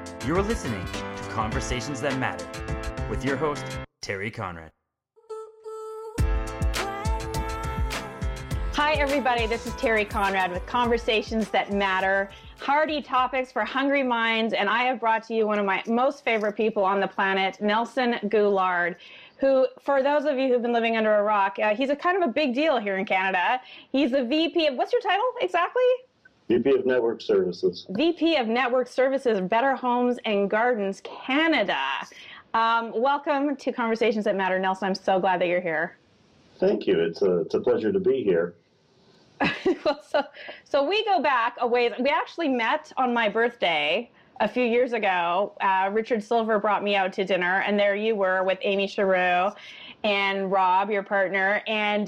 You're listening to Conversations That Matter with your host, Terry Conrad. Hi, everybody. This is Terry Conrad with Conversations That Matter, hearty topics for hungry minds. And I have brought to you one of my most favorite people on the planet, Nelson Goulard, who, for those of you who've been living under a rock, he's a kind of a big deal here in Canada. He's the VP of, what's your title exactly? VP of Network Services. VP of Network Services, Better Homes and Gardens, Canada. Welcome to Conversations That Matter, Nelson. I'm so glad that you're here. Thank you. It's a pleasure to be here. Well, so we go back a ways. We actually met on my birthday a few years ago. Richard Silver brought me out to dinner, and there you were with Amy Charoux and Rob, your partner, and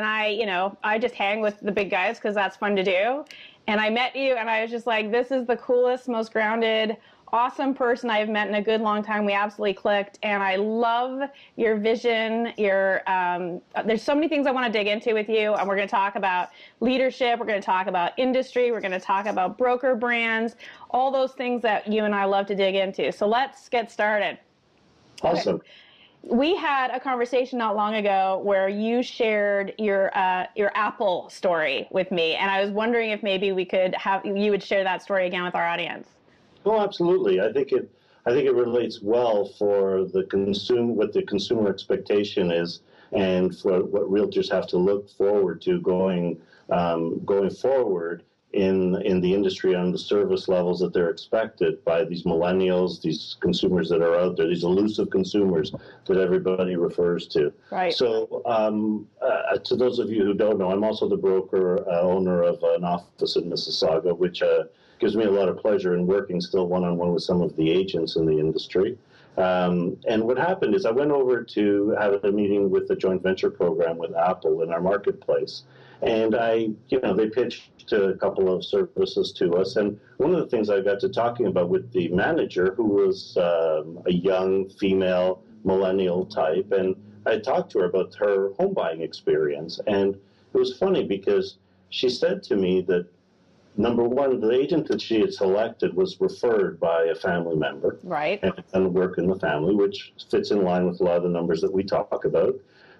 I just hang with the big guys because that's fun to do. And I met you, and I was just like, this is the coolest, most grounded, awesome person I've met in a good long time. We absolutely clicked, and I love your vision. There's so many things I want to dig into with you, and we're going to talk about leadership. We're going to talk about industry. We're going to talk about broker brands, all those things that you and I love to dig into. So let's get started. Awesome. Okay. We had a conversation not long ago where you shared your Apple story with me, and I was wondering if maybe you would share that story again with our audience. Oh, absolutely. I think it relates well for what the consumer expectation is, and for what realtors have to look forward to going forward in the industry on the service levels that they're expected by these millennials, these consumers that are out there, these elusive consumers that everybody refers to. Right. So to those of you who don't know, I'm also the broker owner of an office in Mississauga, which gives me a lot of pleasure in working still one-on-one with some of the agents in the industry. And what happened is I went over to have a meeting with the joint venture program with Apple in our marketplace. And they pitched a couple of services to us. And one of the things I got to talking about with the manager, who was a young female millennial type, and I talked to her about her home buying experience. And it was funny because she said to me that, number one, the agent that she had selected was referred by a family member. Right. And work in the family, which fits in line with a lot of the numbers that we talk about.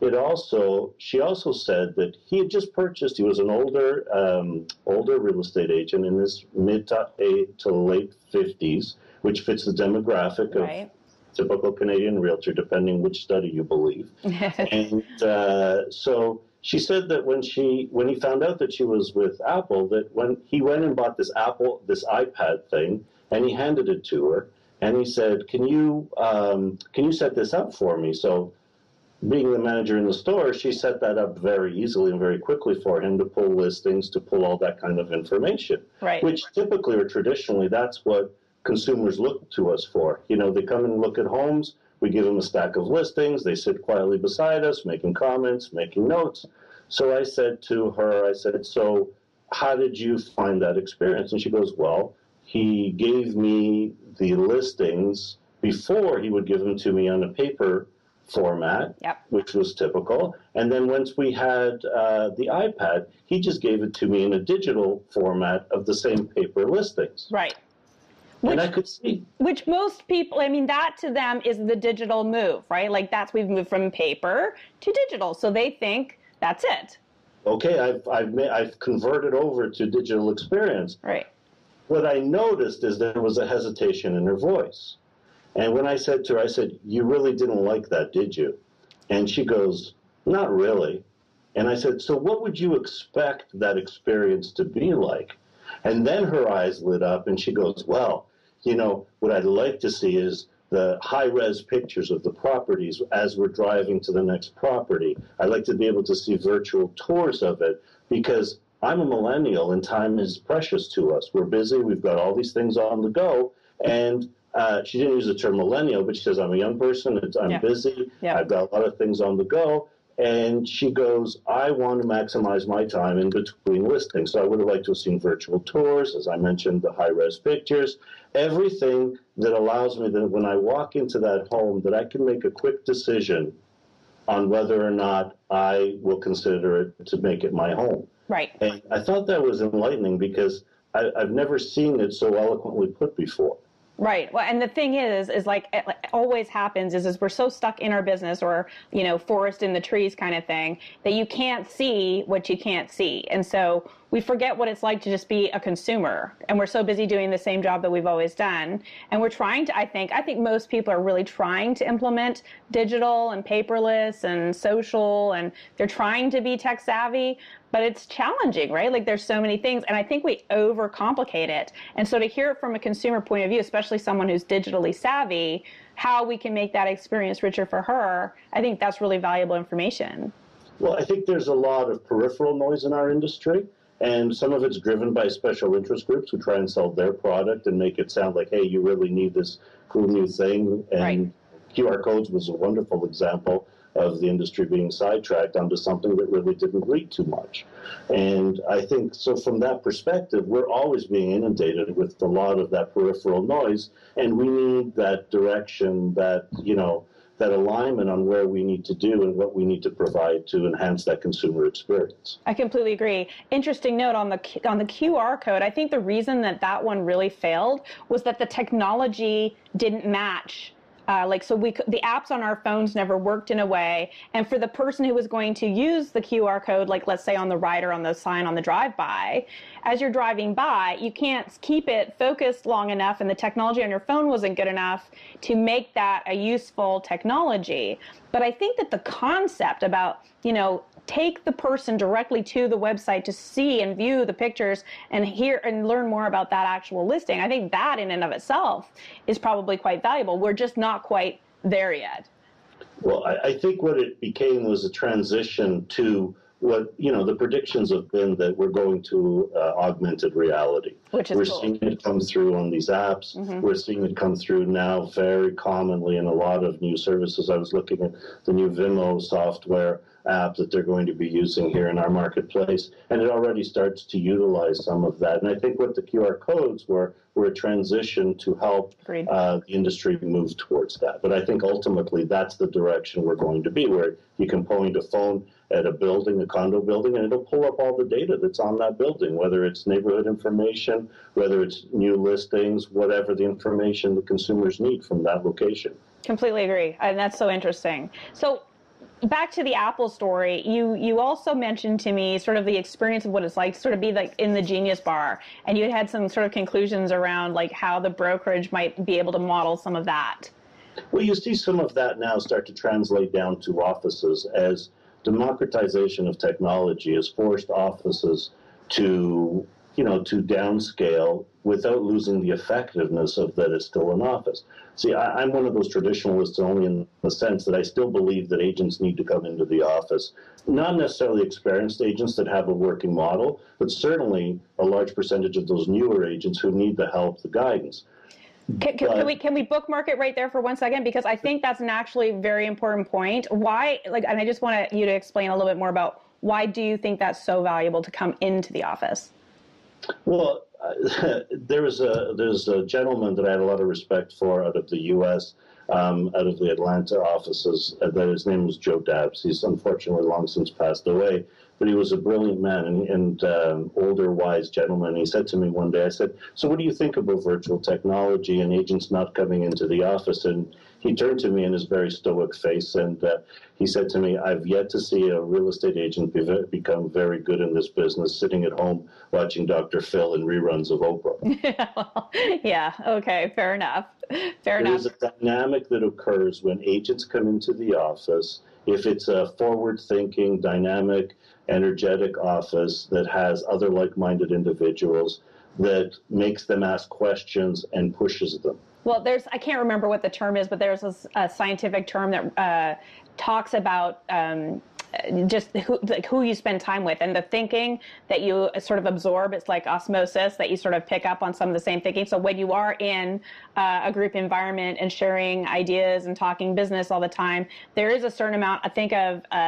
She also said that he had just purchased, he was an older real estate agent in his mid to late 50s, which fits the demographic of typical Canadian realtor, depending which study you believe. And so she said that when he found out that she was with Apple, that when he went and bought this iPad thing, and he handed it to her, and he said, "Can you set this up for me?" So, being the manager in the store, she set that up very easily and very quickly for him to pull listings, to pull all that kind of information. Right. Which typically or traditionally, that's what consumers look to us for. They come and look at homes. We give them a stack of listings. They sit quietly beside us, making comments, making notes. So I said to her, "So how did you find that experience?" And she goes, "Well, he gave me the listings before he would give them to me on a paper format, which was typical. And then once we had the iPad, he just gave it to me in a digital format of the same paper listings." Right. And I could see. Which most people, that to them is the digital move, right? Like we've moved from paper to digital. So they think that's it. Okay, I've converted over to digital experience. Right. What I noticed is there was a hesitation in her voice. And when I said to her, "You really didn't like that, did you?" And she goes, "Not really." And I said, "So what would you expect that experience to be like?" And then her eyes lit up and she goes, "Well, what I'd like to see is the high-res pictures of the properties as we're driving to the next property. I'd like to be able to see virtual tours of it because I'm a millennial and time is precious to us. We're busy. We've got all these things on the go." And she didn't use the term millennial, but she says, "I'm a young person. I'm busy. I've got a lot of things on the go." And she goes, "I want to maximize my time in between listings. So I would have liked to have seen virtual tours, as I mentioned, the high-res pictures, everything that allows me that when I walk into that home that I can make a quick decision on whether or not I will consider it to make it my home." Right. And I thought that was enlightening because I've never seen it so eloquently put before. Right. Well, and the thing is like it always happens is we're so stuck in our business or, forest in the trees kind of thing that you can't see what you can't see. And so we forget what it's like to just be a consumer. And we're so busy doing the same job that we've always done. And we're trying to, I think most people are really trying to implement digital and paperless and social, and they're trying to be tech savvy, but it's challenging, right? Like there's so many things, and I think we overcomplicate it. And so to hear it from a consumer point of view, especially someone who's digitally savvy, how we can make that experience richer for her, I think that's really valuable information. Well, I think there's a lot of peripheral noise in our industry, and some of it's driven by special interest groups who try and sell their product and make it sound like, hey, you really need this cool new thing. And right. QR codes was a wonderful example of the industry being sidetracked onto something that really didn't lead too much. And I think, so from that perspective, we're always being inundated with a lot of that peripheral noise, and we need that direction, that alignment on where we need to do and what we need to provide to enhance that consumer experience. I completely agree. Interesting note on the QR code. I think the reason that one really failed was that the technology didn't match. The apps on our phones never worked in a way. And for the person who was going to use the QR code, like let's say on the right or on the sign on the drive-by, as you're driving by, you can't keep it focused long enough, and the technology on your phone wasn't good enough to make that a useful technology. But I think that the concept about, take the person directly to the website to see and view the pictures and hear and learn more about that actual listing, I think that in and of itself is probably quite valuable. We're just not quite there yet. Well, I think what it became was a transition to what, the predictions have been that we're going to augmented reality. Which is We're cool. seeing it come through on these apps. Mm-hmm. We're seeing it come through now very commonly in a lot of new services. I was looking at the new Vimeo software app that they're going to be using here in our marketplace, and it already starts to utilize some of that. And I think what the QR codes were a transition to help the industry move towards that. But I think ultimately that's the direction we're going to be, where you can point a phone at a building, a condo building, and it'll pull up all the data that's on that building, whether it's neighborhood information, whether it's new listings, whatever the information the consumers need from that location. Completely agree. And that's so interesting. So back to the Apple story, you also mentioned to me sort of the experience of what it's like to sort of be like in the Genius Bar, and you had some sort of conclusions around like how the brokerage might be able to model some of that. Well, you see some of that now start to translate down to offices as democratization of technology has forced offices to downscale without losing the effectiveness of that it's still an office. See, I'm one of those traditionalists only in the sense that I still believe that agents need to come into the office, not necessarily experienced agents that have a working model, but certainly a large percentage of those newer agents who need the help, the guidance. Can we bookmark it right there for 1 second? Because I think that's an actually very important point. Why, and I just want you to explain a little bit more about why do you think that's so valuable to come into the office? Well, there's a gentleman that I had a lot of respect for out of the U.S., out of the Atlanta offices. His name was Joe Dabbs. He's unfortunately long since passed away, but he was a brilliant man and older, wise gentleman. He said to me one day, I said, so what do you think about virtual technology and agents not coming into the office? And he turned to me in his very stoic face and he said to me, I've yet to see a real estate agent become very good in this business, sitting at home watching Dr. Phil and reruns of Oprah. Yeah, okay, fair enough. There's a dynamic that occurs when agents come into the office. If it's a forward-thinking, dynamic, energetic office that has other like-minded individuals, that makes them ask questions and pushes them. Well, I can't remember what the term is, but there's a scientific term that talks about just who you spend time with and the thinking that you sort of absorb. It's like osmosis, that you sort of pick up on some of the same thinking. So when you are in a group environment and sharing ideas and talking business all the time, there is a certain amount, I think,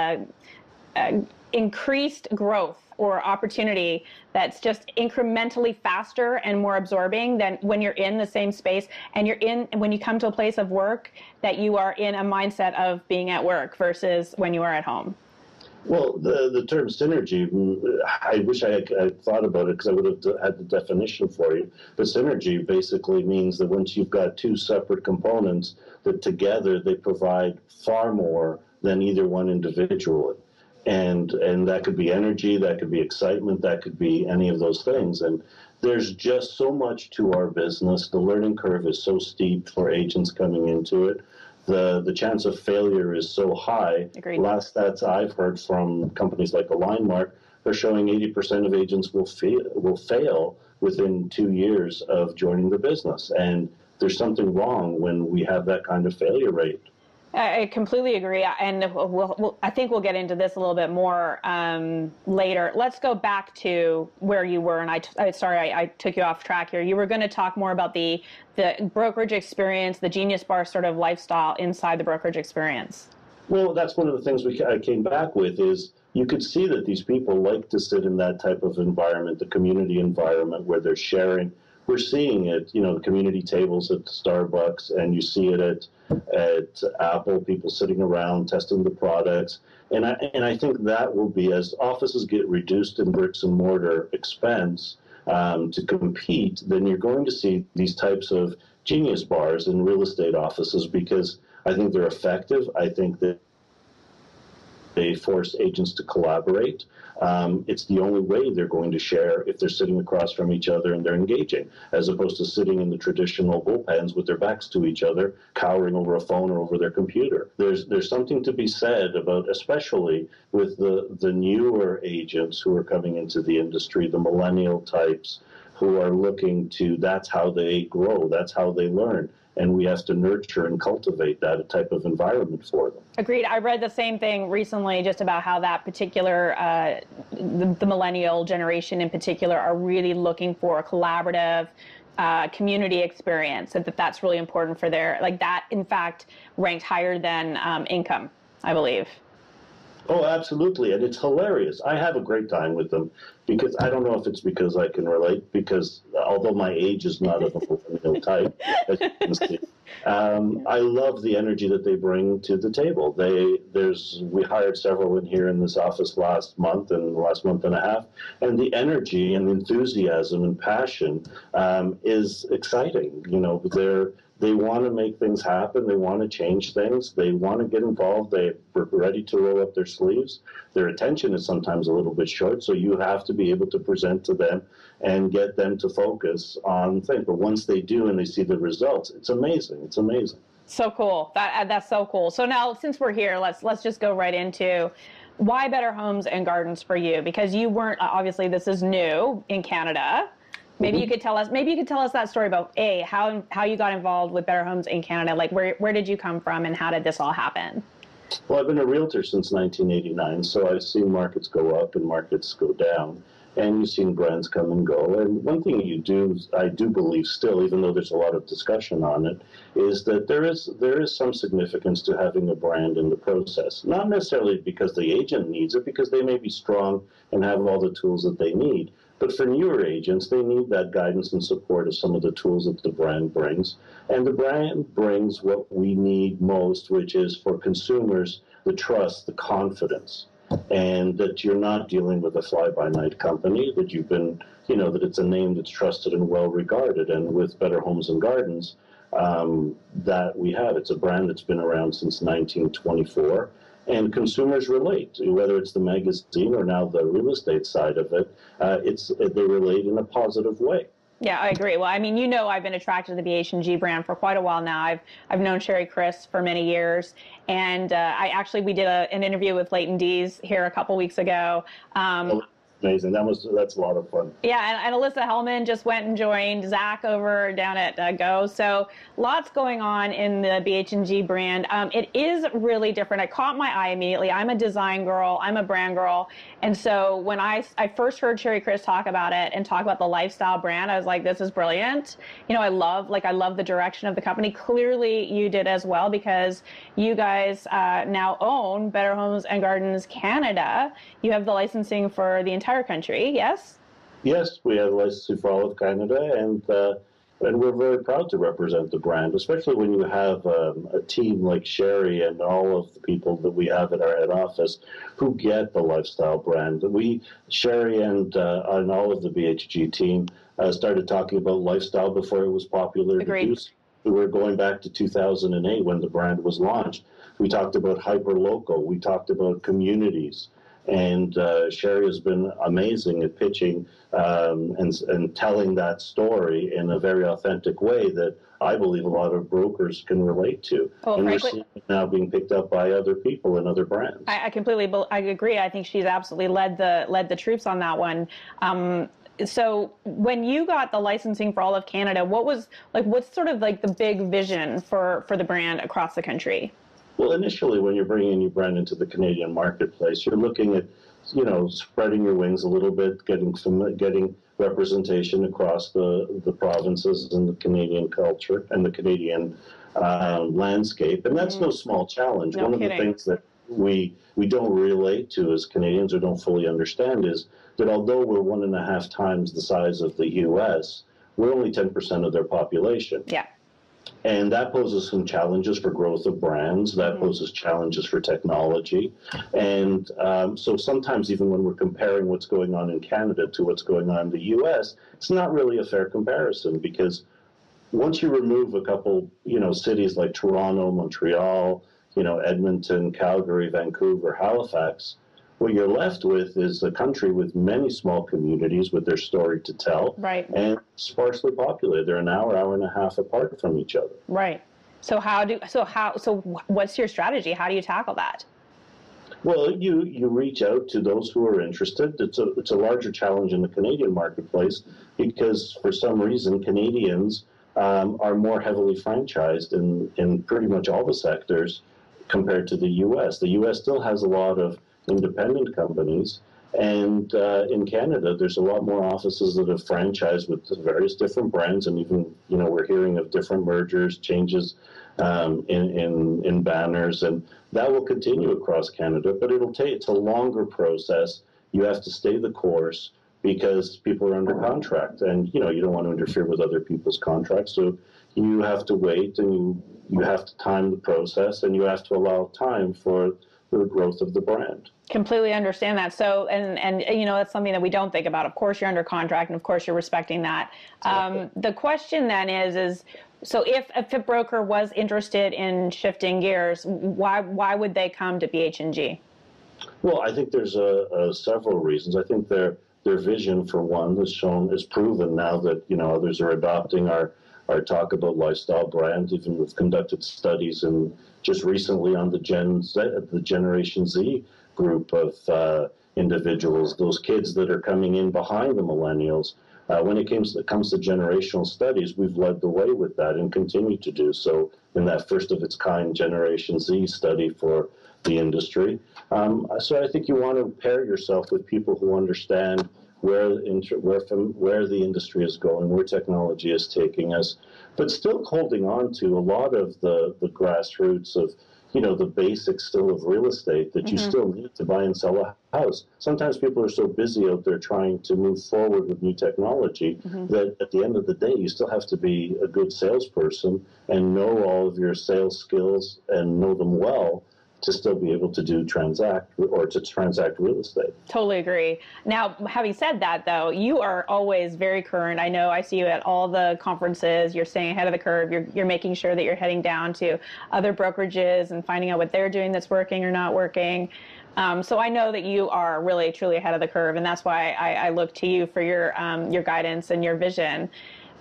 of increased growth or opportunity that's just incrementally faster and more absorbing than when you're in the same space and when you come to a place of work that you are in a mindset of being at work versus when you are at home. Well, the term synergy, I wish I had thought about it because I would have had the definition for you. But synergy basically means that once you've got two separate components, that together they provide far more than either one individually. And that could be energy, that could be excitement, that could be any of those things. And there's just so much to our business. The learning curve is so steep for agents coming into it. The chance of failure is so high. Agreed. Last stats I've heard from companies like AlignMark are showing 80% of agents will fail within 2 years of joining the business. And there's something wrong when we have that kind of failure rate. I completely agree, and I think we'll get into this a little bit more later. Let's go back to where you were, and I took you off track here. You were going to talk more about the brokerage experience, the Genius Bar sort of lifestyle inside the brokerage experience. Well, that's one of the things I came back with is you could see that these people like to sit in that type of environment, the community environment where they're sharing. We're seeing it, the community tables at Starbucks, and you see it at Apple, people sitting around testing the products. And I think that will be, as offices get reduced in bricks and mortar expense to compete, then you're going to see these types of Genius Bars in real estate offices because I think they're effective. I think that they force agents to collaborate. It's the only way they're going to share if they're sitting across from each other and they're engaging, as opposed to sitting in the traditional bullpens with their backs to each other, cowering over a phone or over their computer. There's something to be said about, especially with the newer agents who are coming into the industry, the millennial types who are looking to, that's how they grow, that's how they learn. And we have to nurture and cultivate that type of environment for them. Agreed. I read the same thing recently just about how that particular, the millennial generation in particular, are really looking for a collaborative community experience, and that's really important for that, in fact, ranked higher than income, I believe. Oh, absolutely. And it's hilarious. I have a great time with them because I don't know if it's because I can relate, because although my age is not of a millennial type, as you can see, I love the energy that they bring to the table. We hired several in here in this office last month and a half, and the energy and enthusiasm and passion is exciting. They want to make things happen. They want to change things. They want to get involved. They're ready to roll up their sleeves. Their attention is sometimes a little bit short, so you have to be able to present to them and get them to focus on things. But once they do and they see the results, it's amazing. It's amazing. So cool. That's so cool. So now, since we're here, let's just go right into why Better Homes and Gardens for you, because you weren't, obviously this is new in Canada. Maybe you could tell us that story about how you got involved with Better Homes in Canada. Like where did you come from and how did this all happen? Well, I've been a realtor since 1989, so I've seen markets go up and markets go down, and you've seen brands come and go. And one thing I do believe still, even though there's a lot of discussion on it, is that there is some significance to having a brand in the process. Not necessarily because the agent needs it, because they may be strong and have all the tools that they need. But for newer agents, they need that guidance and support of some of the tools that the brand brings. And the brand brings what we need most, which is for consumers, the trust, the confidence, and that you're not dealing with a fly-by-night company, that you've been, that it's a name that's trusted and well-regarded. And with Better Homes and Gardens, that we have. It's a brand that's been around since 1924. And consumers relate, whether it's the magazine or now the real estate side of it, they relate in a positive way. Yeah, I agree. Well, I mean, I've been attracted to the BH&G brand for quite a while now. I've known Sherry Chris for many years, and we did an interview with Leighton Dees here a couple weeks ago. Amazing. That's a lot of fun. Yeah, and Alyssa Hellman just went and joined Zach over down at Go. So lots going on in the BH&G brand. It is really different. It caught my eye immediately. I'm a design girl. I'm a brand girl. And so when I first heard Sherry Chris talk about it and talk about the lifestyle brand, I was like, this is brilliant. I love the direction of the company. Clearly you did as well, because you guys now own Better Homes and Gardens Canada. You have the licensing for the entire country, yes? Yes, we have licensing for all of Canada, and And we're very proud to represent the brand, especially when you have a team like Sherry and all of the people that we have at our head office who get the lifestyle brand. Sherry and all of the BHG team started talking about lifestyle before it was popular to do. We were going back to 2008 when the brand was launched. We talked about hyper-local. We talked about communities. And Sherry has been amazing at pitching and telling that story in a very authentic way that I believe a lot of brokers can relate to. Well, and frankly, we're seeing it now being picked up by other people and other brands. I completely agree. I think she's absolutely led the troops on that one. So when you got the licensing for all of Canada, what's sort of like the big vision for the brand across the country? Well, initially, when you're bringing your brand into the Canadian marketplace, you're looking at, spreading your wings a little bit, getting representation across the provinces and the Canadian culture and the Canadian landscape. And that's no small challenge. No One kidding. of the things that we don't relate to as Canadians or don't fully understand is that although we're 1.5 times the size of the U.S., we're only 10% of their population. Yeah. And that poses some challenges for growth of brands. That poses challenges for technology. And so sometimes even when we're comparing what's going on in Canada to what's going on in the U.S., it's not really a fair comparison because once you remove a couple, cities like Toronto, Montreal, Edmonton, Calgary, Vancouver, Halifax, what you're left with is a country with many small communities with their story to tell, right, and sparsely populated. They're an hour and a half apart from each other. Right. So what's your strategy? How do you tackle that? Well, you reach out to those who are interested. It's a larger challenge in the Canadian marketplace because for some reason Canadians are more heavily franchised in pretty much all the sectors compared to the U.S. The U.S. still has a lot of independent companies, and in Canada there's a lot more offices that have franchised with various different brands, and even we're hearing of different mergers, changes in banners, and that will continue across Canada, but it's a longer process. You have to stay the course because people are under contract, and you don't want to interfere with other people's contracts, so you have to wait, and you have to time the process, and you have to allow time for the growth of the brand. Completely understand that. So, and that's something that we don't think about. Of course, you're under contract, and of course, you're respecting that. The question then is so if a fit broker was interested in shifting gears, why would they come to BH&G? Well, I think there's several reasons. I think their vision, for one, is proven now that others are adopting our talk about lifestyle brands. Even we've conducted studies and just recently on the Generation Z group of individuals, those kids that are coming in behind the millennials. When it comes to generational studies, we've led the way with that and continue to do so in that first of its kind Generation Z study for the industry. So I think you want to pair yourself with people who understand where the industry is going, where technology is taking us, but still holding on to a lot of the grassroots of, the basics still of real estate that you still need to buy and sell a house. Sometimes people are so busy out there trying to move forward with new technology that at the end of the day, you still have to be a good salesperson and know all of your sales skills and know them well to still be able to transact real estate. Totally agree. Now, having said that, though, you are always very current. I know I see you at all the conferences. You're staying ahead of the curve. You're making sure that you're heading down to other brokerages and finding out what they're doing that's working or not working. So I know that you are really, truly ahead of the curve, and that's why I look to you for your guidance and your vision.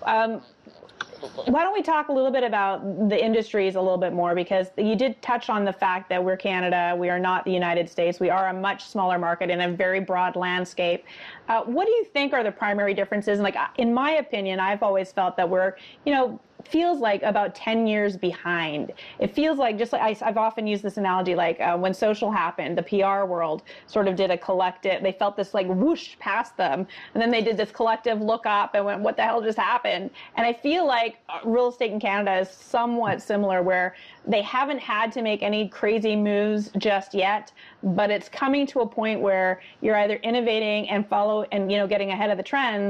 Why don't we talk a little bit about the industries a little bit more, because you did touch on the fact that we're Canada, we are not the United States, we are a much smaller market in a very broad landscape. What do you think are the primary differences? And in my opinion, I've always felt that we're, feels like about 10 years behind. It feels like, just like I've often used this analogy, when social happened, the PR world sort of did a collective, they felt this whoosh past them, and then they did this collective look up and went, what the hell just happened? And I feel like real estate in Canada is somewhat similar, where they haven't had to make any crazy moves just yet, but it's coming to a point where you're either innovating and getting ahead of the trends,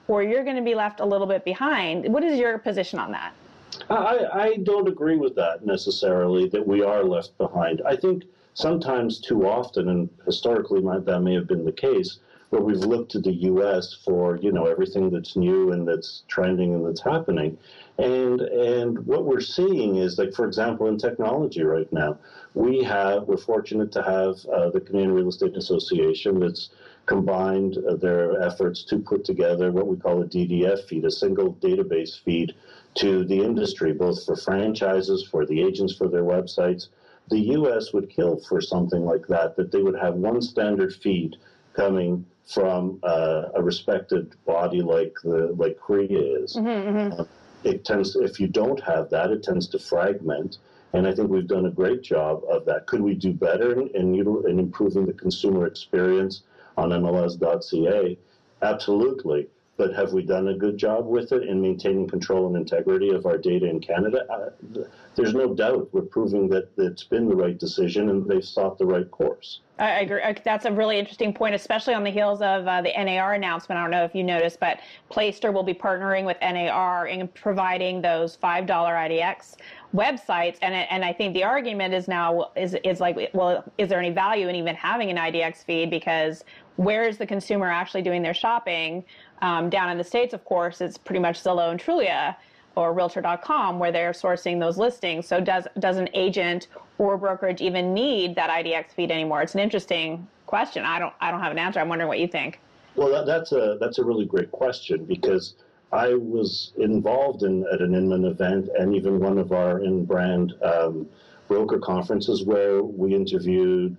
or you're going to be left a little bit behind. What is your position on that? I don't agree with that necessarily, that we are left behind. I think sometimes too often, and historically that may have been the case, where we've looked to the U.S. for, everything that's new and that's trending and that's happening. And what we're seeing is, like, for example, in technology right now, we're fortunate to have the Canadian Real Estate Association that's combined their efforts to put together what we call a DDF feed, a single database feed to the industry, both for franchises, for the agents, for their websites. The U.S. would kill for something like that they would have one standard feed coming from a respected body like CREA is. It tends, if you don't have that, it tends to fragment. And I think we've done a great job of that. Could we do better in improving the consumer experience on MLS.ca? Absolutely. But have we done a good job with it in maintaining control and integrity of our data in Canada? There's no doubt we're proving that it's been the right decision and they've sought the right course. I agree. That's a really interesting point, especially on the heels of the NAR announcement. I don't know if you noticed, but Playster will be partnering with NAR in providing those $5 IDX websites. And I think the argument is now is like, well, is there any value in even having an IDX feed? Because where is the consumer actually doing their shopping? Down in the States, of course, it's pretty much Zillow and Trulia or Realtor.com where they're sourcing those listings. So does an agent or brokerage even need that IDX feed anymore? It's an interesting question. I don't have an answer. I'm wondering what you think. Well, that's a really great question, because I was involved at an Inman event and even one of our in-brand broker conferences where we interviewed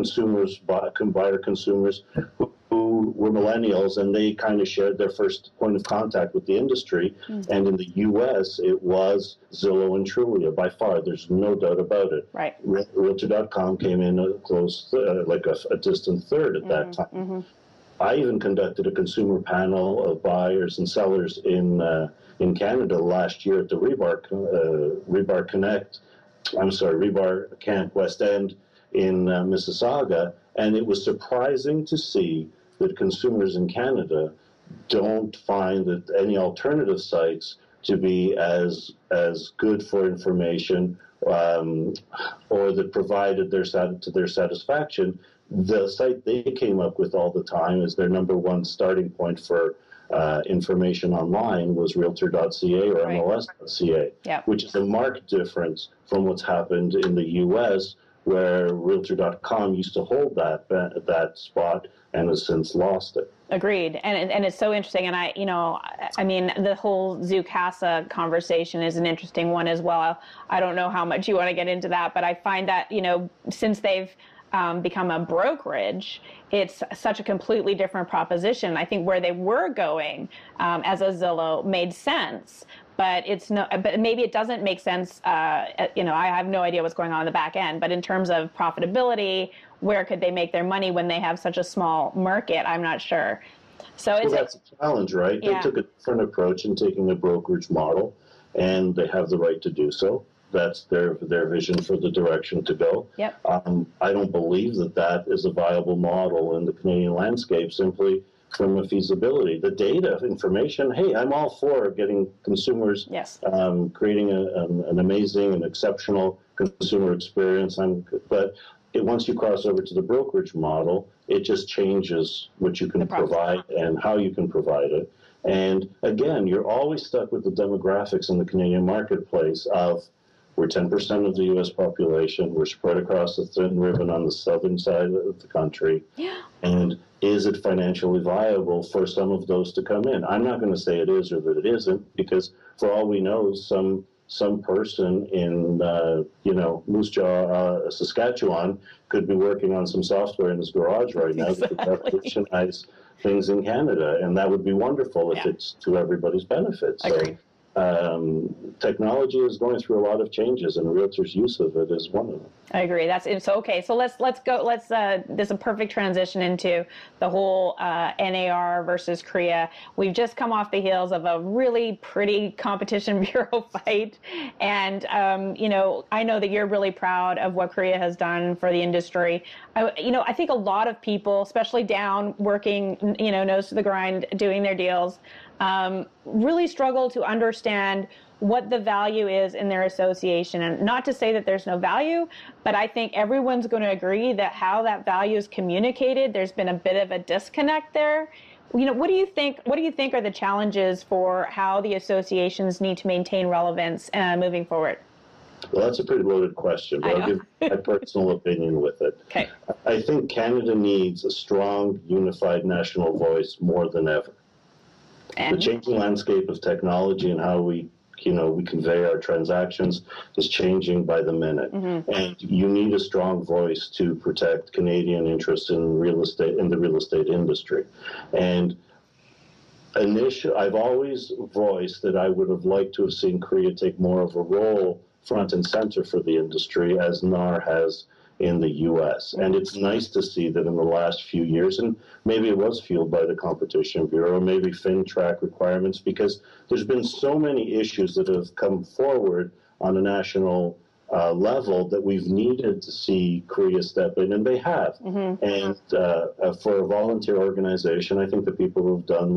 buyer consumers who were millennials, and they kind of shared their first point of contact with the industry. And in the U.S., it was Zillow and Trulia by far. There's no doubt about it. Right. Realtor.com came in a close, like a distant third at that time. I even conducted a consumer panel of buyers and sellers in Canada last year at the Rebar Camp West End in Mississauga, and it was surprising to see that consumers in Canada don't find that any alternative sites to be as good for information or that provided to their satisfaction. The site they came up with all the time as their number one starting point for information online was Realtor.ca or MLS.ca, which is a marked difference from what's happened in the U.S., where Realtor.com used to hold that spot and has since lost it. Agreed. And it's so interesting. And I mean, the whole Zoocasa conversation is an interesting one as well. I don't know how much you want to get into that, but I find that, since they've become a brokerage, it's such a completely different proposition. I think where they were going as a Zillow made sense, but but maybe it doesn't make sense. I have no idea what's going on in the back end, but in terms of profitability, where could they make their money when they have such a small market? I'm not sure. So that's a challenge, right? Yeah. They took a different approach in taking a brokerage model, and they have the right to do so. That's their vision for the direction to go. Yep. I don't believe that is a viable model in the Canadian landscape, simply from a feasibility. The data, information, hey, I'm all for getting consumers, creating an amazing and exceptional consumer experience. But once you cross over to the brokerage model, it just changes what you can provide and how you can provide it. And again, you're always stuck with the demographics in the Canadian marketplace of, we're 10% of the U.S. population. We're spread across the thin ribbon on the southern side of the country. Yeah. And is it financially viable for some of those to come in? I'm not going to say it is or that it isn't, because for all we know, some person in Moose Jaw, Saskatchewan, could be working on some software in his garage right now that could revolutionize things in Canada, and that would be wonderful if it's to everybody's benefit. So, technology is going through a lot of changes, and a realtor's use of it is one of them. I agree. So okay. So let's go. This is a perfect transition into the whole NAR versus CREA. We've just come off the heels of a really pretty competition bureau fight, and I know that you're really proud of what CREA has done for the industry. I think a lot of people, especially down working, nose to the grind, doing their deals, really struggle to understand what the value is in their association. And not to say that there's no value, but I think everyone's going to agree that how that value is communicated, there's been a bit of a disconnect there. What do you think are the challenges for how the associations need to maintain relevance moving forward? Well, that's a pretty loaded question, but I'll give my personal opinion with it. Okay. I think Canada needs a strong, unified national voice more than ever. And? The changing landscape of technology and how we convey our transactions is changing by the minute. Mm-hmm. And you need a strong voice to protect Canadian interests in real estate, in the real estate industry. And I've always voiced that I would have liked to have seen CREA take more of a role front and center for the industry, as NAR has in the U.S. And it's nice to see that in the last few years, and maybe it was fueled by the Competition Bureau, maybe FinTrack requirements, because there's been so many issues that have come forward on a national level that we've needed to see CREA step in, and they have. Mm-hmm. And for a volunteer organization, I think the people who've been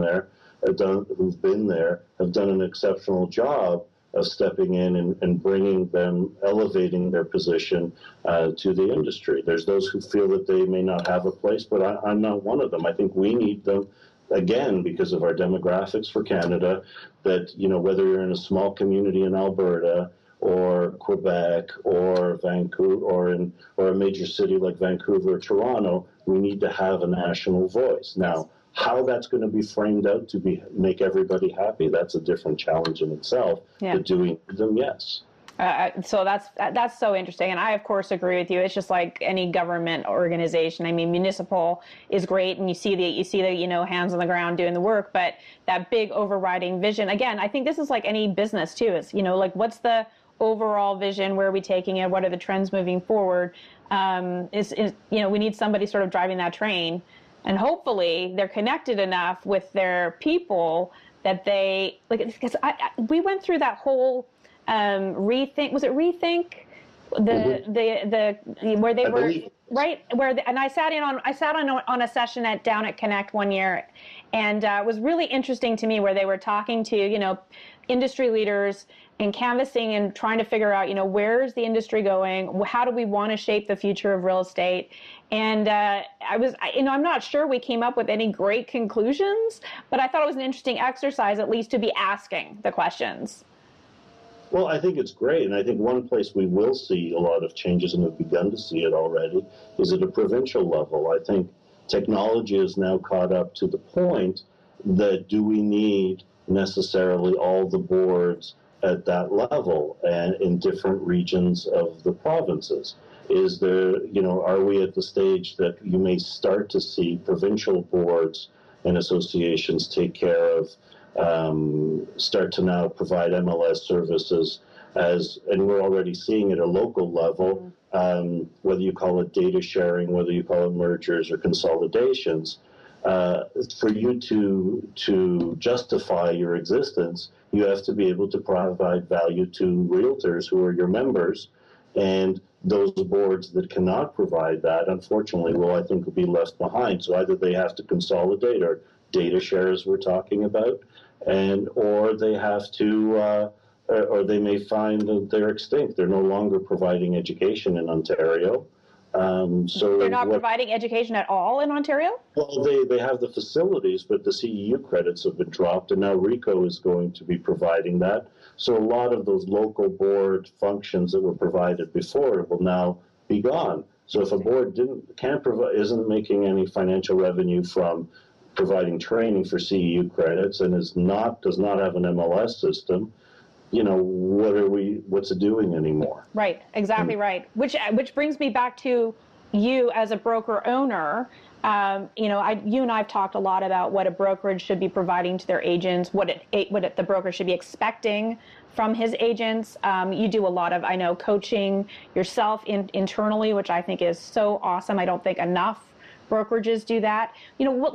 there, have done an exceptional job of stepping in and bringing them, elevating their position to the industry. There's those who feel that they may not have a place, but I'm not one of them. I think we need them, again, because of our demographics for Canada, that, whether you're in a small community in Alberta or Quebec or Vancouver or a major city like Vancouver or Toronto, we need to have a national voice. Now, how that's going to be framed out to make everybody happy, that's a different challenge in itself. Yeah. But doing them, yes. So that's so interesting, and I of course agree with you. It's just like any government organization. I mean, municipal is great, and you see the hands on the ground doing the work. But that big overriding vision, again, I think this is like any business too. It's like what's the overall vision? Where are we taking it? What are the trends moving forward? We need somebody sort of driving that train. And hopefully they're connected enough with their people that they because we went through that whole rethink. Was it rethink? The where they were right and I sat on a session down at Connect one year, and it was really interesting to me where they were talking to industry leaders and canvassing and trying to figure out where's the industry going, how do we want to shape the future of real estate. And I'm not sure we came up with any great conclusions, but I thought it was an interesting exercise, at least to be asking the questions. Well, I think it's great, and I think one place we will see a lot of changes, and have begun to see it already, is at a provincial level. I think technology is now caught up to the point that do we need necessarily all the boards at that level and in different regions of the provinces? Is there, are we at the stage that you may start to see provincial boards and associations take care of, start to now provide MLS services and we're already seeing at a local level, whether you call it data sharing, whether you call it mergers or consolidations, for you to justify your existence, you have to be able to provide value to realtors who are your members, and those boards that cannot provide that, unfortunately, will be left behind. So either they have to consolidate, or data shares we're talking about, or they have to, or they may find that they're extinct. They're no longer providing education in Ontario. So they're not providing education at all in Ontario? Well, they have the facilities, but the CEU credits have been dropped, and now RICO is going to be providing that. So a lot of those local board functions that were provided before will now be gone. So if a board isn't making any financial revenue from providing training for CEU credits and does not have an MLS system, what's it doing anymore? Right, exactly right. Which brings me back to you as a broker owner. You and I have talked a lot about what a brokerage should be providing to their agents, what the broker should be expecting from his agents. You do a lot of, I know, coaching yourself internally, which I think is so awesome. I don't think enough brokerages do that. What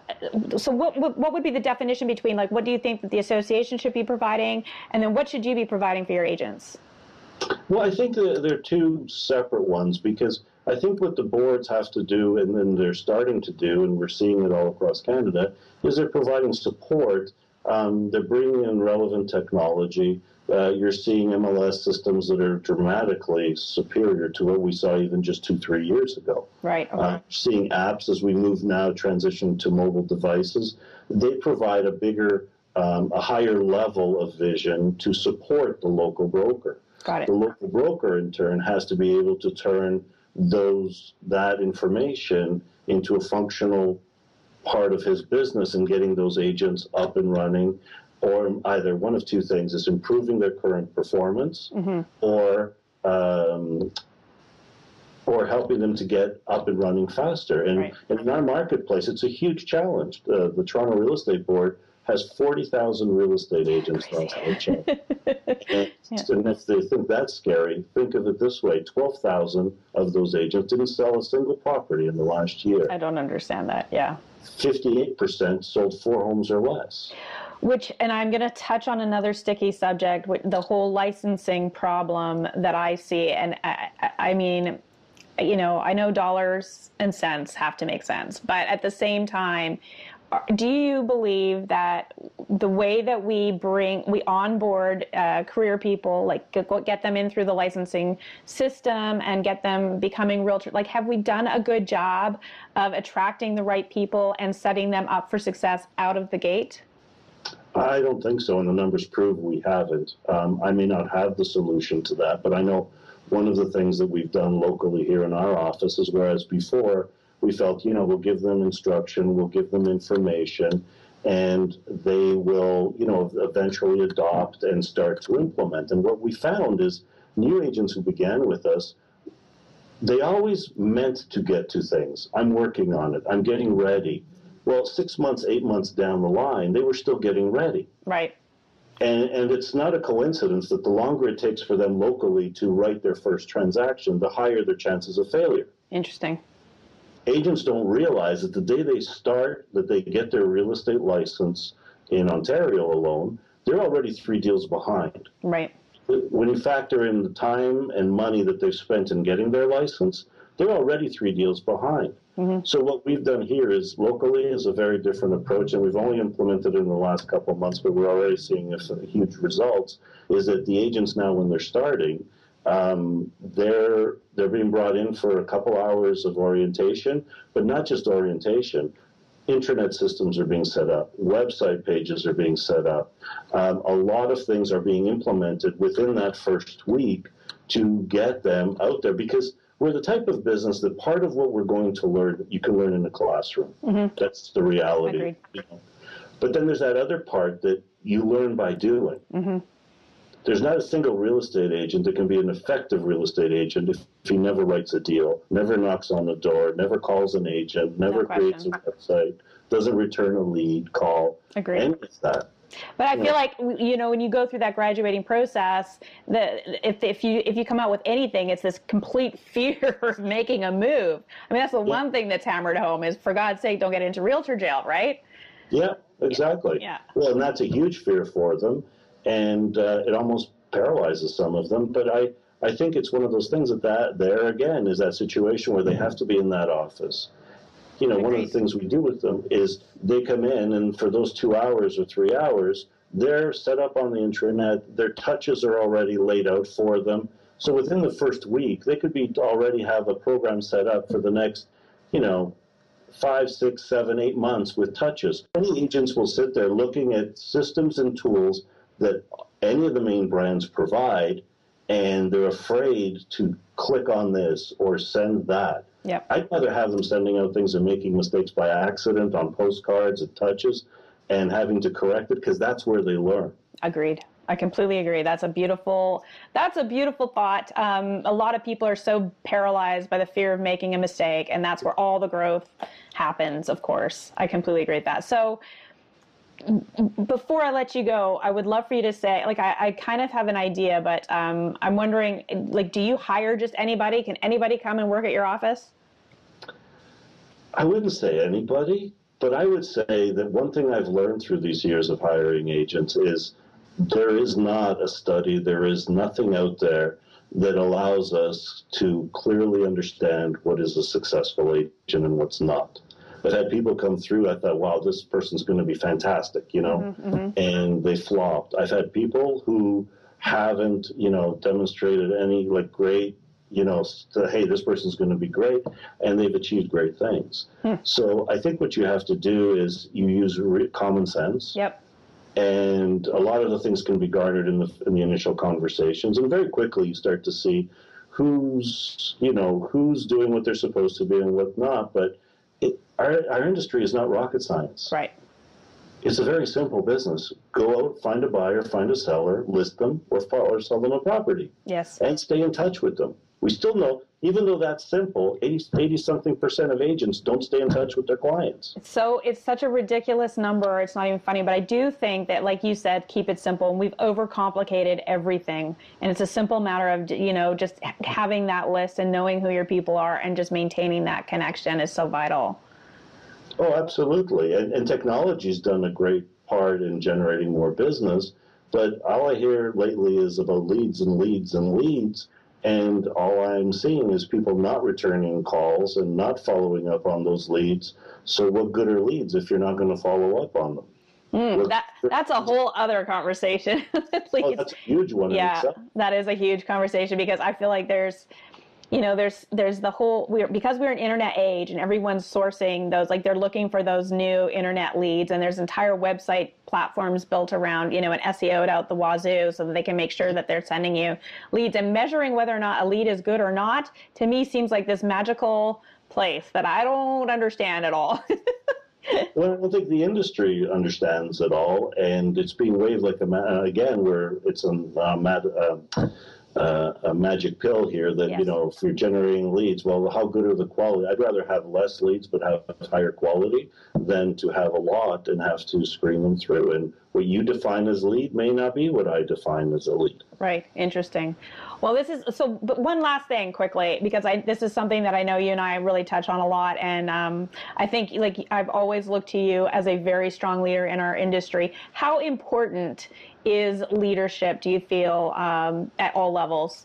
would be the definition between what do you think that the association should be providing, and then what should you be providing for your agents? Well, I think that there are two separate ones, because I think what the boards have to do, and then they're starting to do, and we're seeing it all across Canada, is they're providing support They're bringing in relevant technology. You're seeing MLS systems that are dramatically superior to what we saw even just 2-3 years ago. Right. Okay. Seeing apps as we move now, transition to mobile devices, they provide a higher level of vision to support the local broker. Got it. The local broker, in turn, has to be able to turn that information into a functional part of his business and getting those agents up and running, or either one of two things: is improving their current performance, or helping them to get up and running faster. And in our marketplace, it's a huge challenge. The Toronto Real Estate Board has 40,000 real estate agents last I checked. And if they think that's scary, think of it this way: 12,000 of those agents didn't sell a single property in the last year. I don't understand that. Yeah. 58% sold 4 homes or less. And I'm going to touch on another sticky subject, the whole licensing problem that I see. And I mean, I know dollars and cents have to make sense, but at the same time, do you believe that the way that we onboard career people, like get them in through the licensing system and get them becoming realtor, like have we done a good job of attracting the right people and setting them up for success out of the gate? I don't think so, and the numbers prove we haven't. I may not have the solution to that, but I know one of the things that we've done locally here in our office is, whereas before we felt, we'll give them instruction, we'll give them information, and they will, eventually adopt and start to implement. And what we found is new agents who began with us, they always meant to get to things. I'm working on it. I'm getting ready. Well, 6 months, 8 months down the line, they were still getting ready. Right. And it's not a coincidence that the longer it takes for them locally to write their first transaction, the higher their chances of failure. Interesting. Agents don't realize that the day they start, that they get their real estate license in Ontario alone, they're already 3 deals behind. Right. When you factor in the time and money that they've spent in getting their license, they're already 3 deals behind. So what we've done here is locally is a very different approach, and we've only implemented it in the last couple of months, but we're already seeing huge results, is that the agents now, when they're starting, they're being brought in for a couple hours of orientation, but not just orientation. Intranet systems are being set up. Website pages are being set up. A lot of things are being implemented within that first week to get them out there, because we're the type of business that part of what we're going to learn, you can learn in the classroom. That's the reality. But then there's that other part that you learn by doing. There's not a single real estate agent that can be an effective real estate agent if he never writes a deal, never knocks on the door, never calls an agent, never creates a website, doesn't return a lead call. Agreed. Any of that. But I feel like, when you go through that graduating process, if you come out with anything, it's this complete fear of making a move. I mean, that's the one thing that's hammered home is, for God's sake, don't get into realtor jail, right? Yeah, exactly. Yeah. Well, and that's a huge fear for them, and it almost paralyzes some of them. But I think it's one of those things that there again is that situation where they have to be in that office. One of the things we do with them is they come in, and for those 2 hours or 3 hours, they're set up on the intranet. Their touches are already laid out for them. So within the first week, they could already have a program set up for the next, 5, 6, 7, 8 months with touches. Many agents will sit there looking at systems and tools that any of the main brands provide, and they're afraid to click on this or send that. Yep. I'd rather have them sending out things and making mistakes by accident on postcards and touches and having to correct it, because that's where they learn. Agreed. I completely agree. That's a beautiful thought. A lot of people are so paralyzed by the fear of making a mistake, and that's where all the growth happens, of course. I completely agree with that. So before I let you go, I would love for you to say, I kind of have an idea, but I'm wondering, do you hire just anybody? Can anybody come and work at your office? I wouldn't say anybody, but I would say that one thing I've learned through these years of hiring agents is there is not a study, there is nothing out there that allows us to clearly understand what is a successful agent and what's not. I've had people come through, I thought, wow, this person's going to be fantastic, and they flopped. I've had people who haven't, demonstrated any great, hey, this person's going to be great, and they've achieved great things. So I think what you have to do is you use common sense. Yep. And a lot of the things can be garnered in the initial conversations, and very quickly you start to see who's doing what they're supposed to be and what not. But our industry is not rocket science. Right. It's a very simple business. Go out, find a buyer, find a seller, list them, or sell them a property. Yes. And stay in touch with them. We still know, even though that's simple, 80-something% of agents don't stay in touch with their clients. So it's such a ridiculous number. It's not even funny, but I do think that, like you said, keep it simple. And we've overcomplicated everything. And it's a simple matter of, just having that list and knowing who your people are and just maintaining that connection is so vital. Oh, absolutely. And technology's done a great part in generating more business. But all I hear lately is about leads and leads and leads. And all I'm seeing is people not returning calls and not following up on those leads. So what good are leads if you're not going to follow up on them? That's a whole other conversation. Oh, that's a huge one. Yeah, that is a huge conversation because I feel like there's the whole, because we're an internet age and everyone's sourcing those, they're looking for those new internet leads, and there's entire website platforms built around, and SEO'd out the wazoo so that they can make sure that they're sending you leads. And measuring whether or not a lead is good or not, to me, seems like this magical place that I don't understand at all. Well, I don't think the industry understands it all, and it's being waved like where it's a magic pill here that, Yes. If you're generating leads, well, how good are the quality? I'd rather have less leads but have higher quality than to have a lot and have to screen them through. And what you define as lead may not be what I define as a lead. Right. Interesting. Well, but one last thing quickly, because this is something that I know you and I really touch on a lot. And I think I've always looked to you as a very strong leader in our industry. How important is leadership, do you feel, at all levels?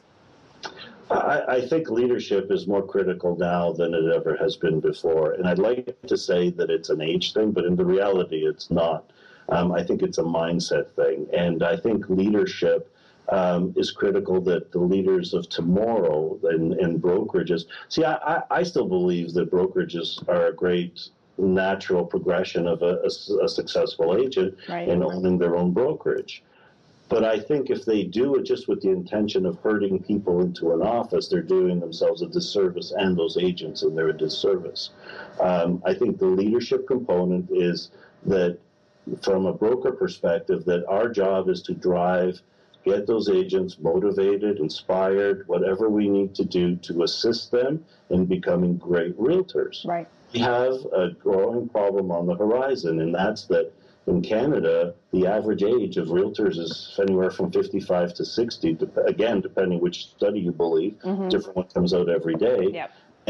I think leadership is more critical now than it ever has been before. And I'd like to say that it's an age thing, but in the reality, it's not. I think it's a mindset thing. And I think leadership is critical, that the leaders of tomorrow in brokerages. See, I still believe that brokerages are a great natural progression of a successful agent in owning their own brokerage. But I think if they do it just with the intention of herding people into an office, they're doing themselves a disservice and those agents, and they're a disservice. I think the leadership component is that, from a broker perspective, that our job is to get those agents motivated, inspired, whatever we need to do to assist them in becoming great realtors. Right. We have a growing problem on the horizon, and that's that in Canada, the average age of realtors is anywhere from 55 to 60, again, depending which study you believe. Different one comes out every day. Yep.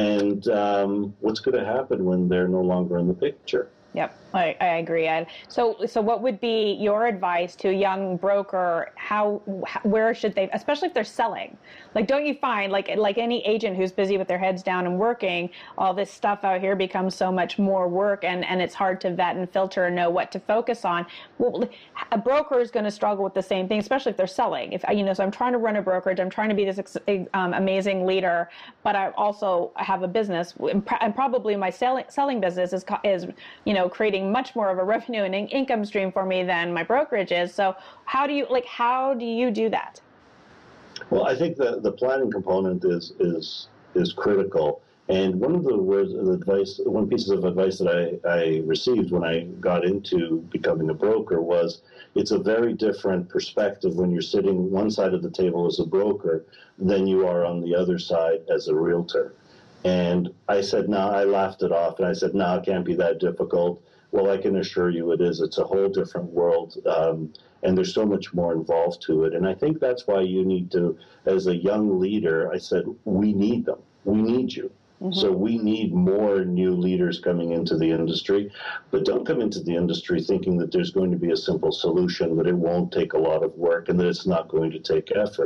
And what's going to happen when they're no longer in the picture? Yep, I agree, Ed. So what would be your advice to a young broker? Where should they, especially if they're selling? Don't you find, like any agent who's busy with their heads down and working, all this stuff out here becomes so much more work, and it's hard to vet and filter and know what to focus on. Well, a broker is going to struggle with the same thing, especially if they're selling. So I'm trying to run a brokerage, I'm trying to be this amazing leader, but I also have a business, and probably my selling business is creating much more of a revenue and income stream for me than my brokerage is. So how do you do that? Well, I think the planning component is critical. And one of one piece of advice that I received when I got into becoming a broker was, it's a very different perspective when you're sitting one side of the table as a broker than you are on the other side as a realtor. And I said, no, I laughed it off, and I said, no, it can't be that difficult. Well, I can assure you it is. It's a whole different world, and there's so much more involved to it. And I think that's why you need to, as a young leader, I said, we need them. We need you. So we need more new leaders coming into the industry, but don't come into the industry thinking that there's going to be a simple solution, that it won't take a lot of work, and that it's not going to take effort.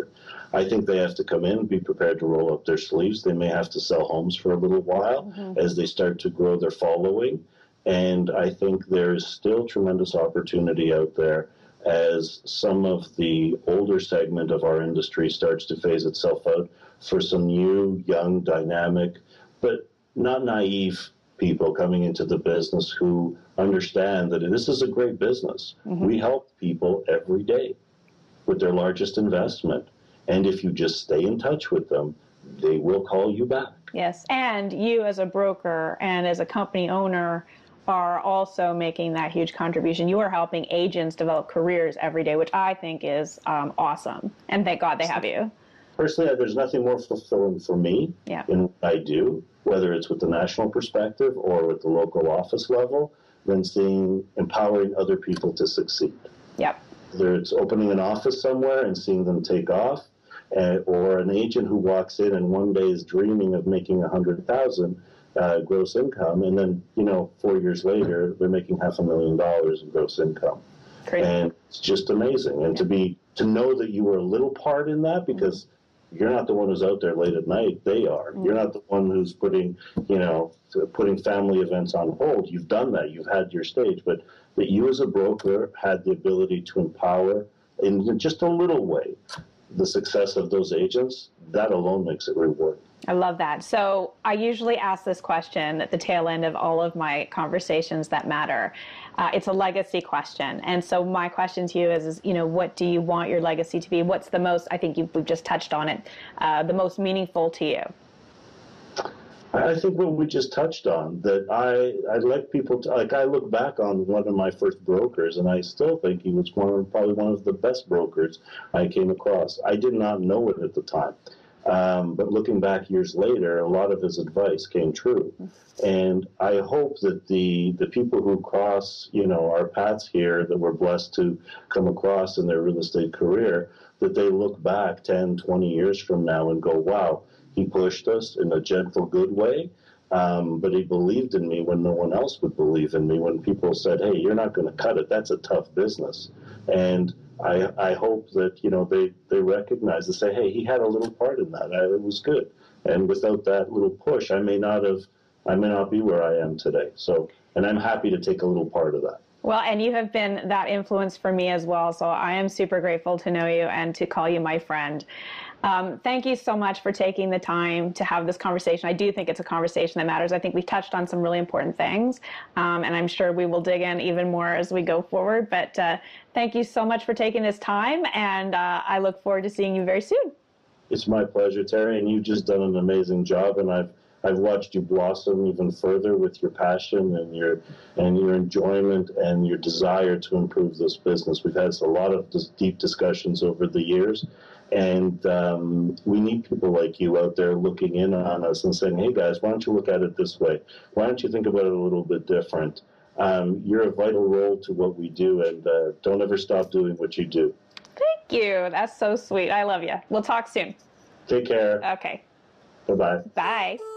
I think they have to come in, be prepared to roll up their sleeves. They may have to sell homes for a little while as they start to grow their following. And I think there's still tremendous opportunity out there as some of the older segment of our industry starts to phase itself out for some new, young, dynamic, but not naive people coming into the business who understand that this is a great business. We help people every day with their largest investment. And if you just stay in touch with them, they will call you back. Yes, and you as a broker and as a company owner are also making that huge contribution. You are helping agents develop careers every day, which I think is awesome. And thank God they have you. Personally, there's nothing more fulfilling for me in what I do, whether it's with the national perspective or with the local office level, than empowering other people to succeed. Yep. Whether it's opening an office somewhere and seeing them take off, or an agent who walks in and one day is dreaming of making $100,000 gross income, and then 4 years later they're making $500,000 in gross income. Crazy. And it's just amazing. And to know that you were a little part in that, because you're not the one who's out there late at night. They are. You're not the one who's putting family events on hold. You've done that. You've had your stage. But that you as a broker had the ability to empower in just a little way the success of those agents, that alone makes it rewarding. I love that. So I usually ask this question at the tail end of all of my conversations that matter. It's a legacy question. And so my question to you is, what do you want your legacy to be? What's the most, I think we've just touched on it, the most meaningful to you? I think what we just touched on, that I'd like people to, I look back on one of my first brokers, and I still think he was probably one of the best brokers I came across. I did not know it at the time. But looking back years later, a lot of his advice came true. And I hope that the people who cross, our paths here that we're blessed to come across in their real estate career, that they look back 10, 20 years from now and go, wow, he pushed us in a gentle, good way. But he believed in me when no one else would believe in me, when people said, hey, you're not going to cut it. That's a tough business. And I hope that, they recognize and say, hey, he had a little part in that. It was good. And without that little push, I may not be where I am today. So, and I'm happy to take a little part of that. Well, and you have been that influence for me as well. So I am super grateful to know you and to call you my friend. Thank you so much for taking the time to have this conversation. I do think it's a conversation that matters. I think we've touched on some really important things, and I'm sure we will dig in even more as we go forward. But thank you so much for taking this time, and I look forward to seeing you very soon. It's my pleasure, Terry, and you've just done an amazing job, and I've watched you blossom even further with your passion and your enjoyment and your desire to improve this business. We've had a lot of deep discussions over the years, and we need people like you out there looking in on us and saying, hey guys, why don't you look at it this way? Why don't you think about it a little bit different? You're a vital role to what we do, and don't ever stop doing what you do. Thank you. That's so sweet. I love you. We'll talk soon. Take care. Okay. Bye-bye. Bye.